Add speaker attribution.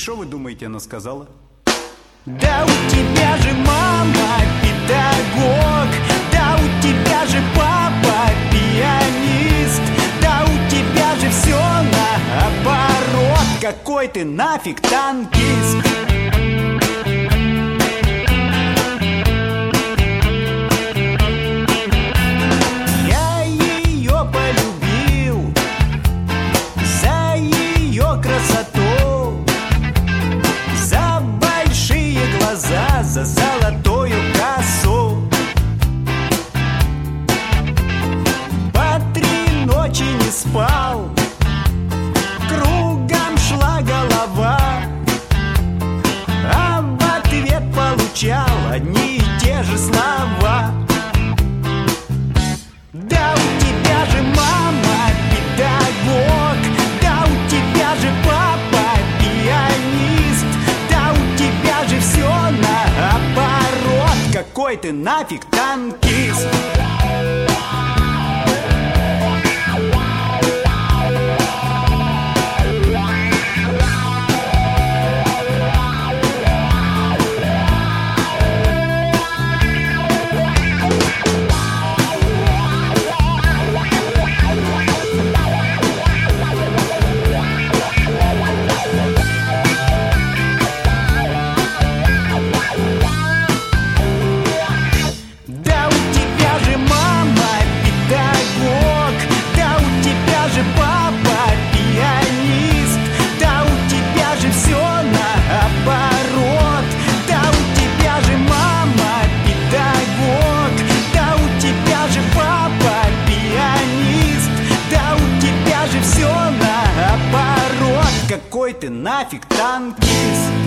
Speaker 1: что вы думаете, она сказала?
Speaker 2: Да у тебя же мама педагог, да у тебя же папа пианист, да у тебя же все наоборот. Какой ты нафиг танкист? Я ее полюбил за ее красоту, за большие глаза, за золотую косу. По 3 ночи не спал, кругом шла голова, а в ответ получал одни и те же слова. Да у тебя же мама педагог, да у тебя же папа пианист, да у тебя же все наоборот. Какой ты нафиг танкист? Да у тебя же мама педагог, да у тебя же папа пианист, да у тебя же все наоборот. Да у тебя же мама педагог, да у тебя же папа пианист, да у тебя же все наоборот. Какой ты нафиг танкист?